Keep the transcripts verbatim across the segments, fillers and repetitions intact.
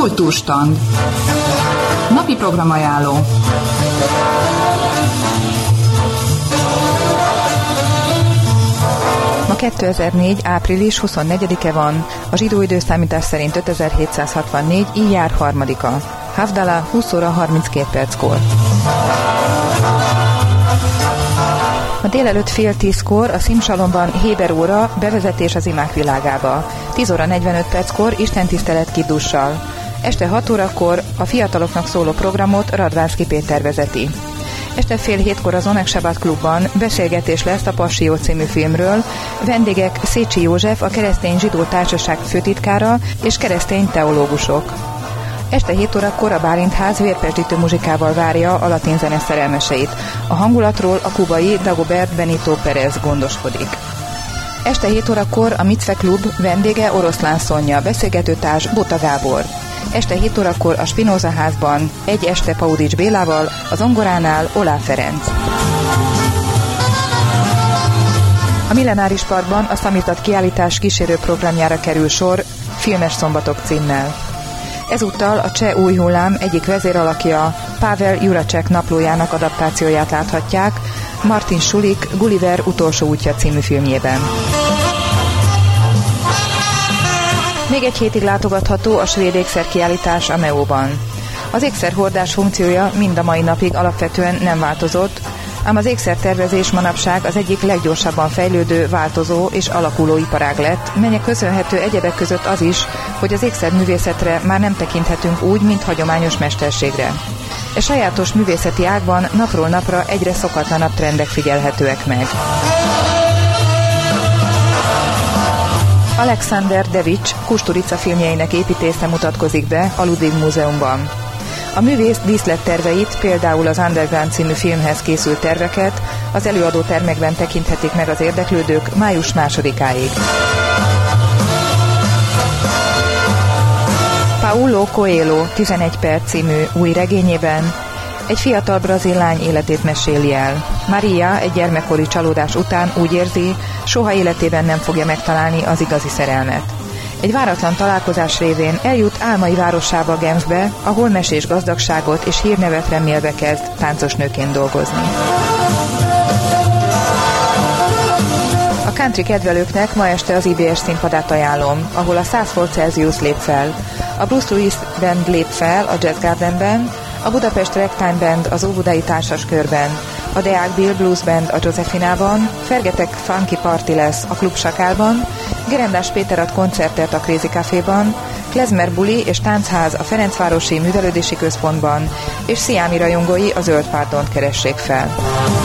Kultúrstand. Napi programajánló. Ma kétezer-négy. április huszonnegyedike van, a zsidó időszámítás szerint ötezer-hétszázhatvannégy. Iyár harmadika. Havdalah húsz óra harminckét perckor. Ma délelőtt fél tízkor a Szimsalomban Héber óra, bevezetés az imák világába. tíz óra negyvenöt perckor istentisztelet kiddussal. Este hat órakor a fiataloknak szóló programot Radvánszky Péter vezeti. Este fél hétkor az Onek Sabbat klubban beszélgetés lesz a Passió című filmről, vendégek Szécsi József, a Keresztény Zsidó Társaság főtitkára és keresztény teológusok. Este hét órakor a Bálintház vérpesdítő muzsikával várja a latin zene szerelmeseit. A hangulatról a kubai Dagobert Benito Pérez gondoskodik. Este hét órakor a Micve Klub vendége Oroszlán Szonya, beszélgetőtárs Bota Gábor. Este hét órakor a Spinoza házban egy este Paudics Bélával, a zongoránál Olá Ferenc. A Millenáris Parkban a Szamizdat kiállítás kísérő programjára kerül sor, Filmes szombatok címmel. Ezúttal a Cseh új hullám egyik vezéralakja, Pavel Juracek naplójának adaptációját láthatják Martin Schulik Gulliver utolsó útja című filmjében. Még egy hétig látogatható a svéd ékszerkiállítás a Meóban. Az ékszerhordás funkciója mind a mai napig alapvetően nem változott, ám az ékszertervezés manapság az egyik leggyorsabban fejlődő, változó és alakuló iparág lett, melynek köszönhető egyebek között az is, hogy az ékszerművészetre már nem tekinthetünk úgy, mint hagyományos mesterségre. E sajátos művészeti ágban napról napra egyre szokatlanabb trendek figyelhetőek meg. Alexander Devics Kusturica filmjeinek építésze mutatkozik be a Ludwig Múzeumban. A művész díszletterveit, például az Underground című filmhez készült terveket az előadótermekben tekinthetik meg az érdeklődők május másodikáig. Paulo Coelho tizenegy perc című új regényében egy fiatal brazil lány életét meséli el. Maria egy gyermekkori csalódás után úgy érzi, soha életében nem fogja megtalálni az igazi szerelmet. Egy váratlan találkozás révén eljut álmai városába, Genfbe, ahol mesés gazdagságot és hírnevet remélve kezd táncos nőként dolgozni. A country kedvelőknek ma este az i bé es színpadát ajánlom, ahol a száz fok Celsius lép fel. A Bruce Louis Band lép fel a Jazz Gardenben, a Budapest Ragtime Band az Óbudai Társas Körben, a Deák Bill Blues Band a Josefinában, Fergetek Funky Party lesz a Klub Sakálban, Gerendás Péter ad koncertet a Crazy Caféban, Klezmer Buli és Táncház a Ferencvárosi Művelődési Központban, és Sziámi rajongói a Zöld Pártont keressék fel.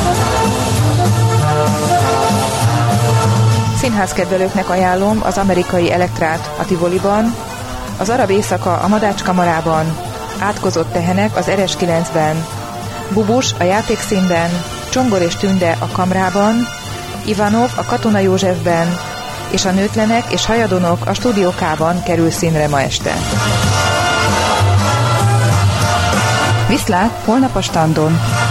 Színházkedvelőknek ajánlom az Amerikai Elektrát a Tivoliban, az Arab Éjszaka a Madács Kamarában, Átkozott tehenek az er es kilencben, Bubus a Játékszínben, Csongor és Tünde a Kamrában, Ivanov a Katona Józsefben, és a Nőtlenek és Hajadonok a Stúdió K-ban kerül színre ma este. Viszlát, holnap a Standon!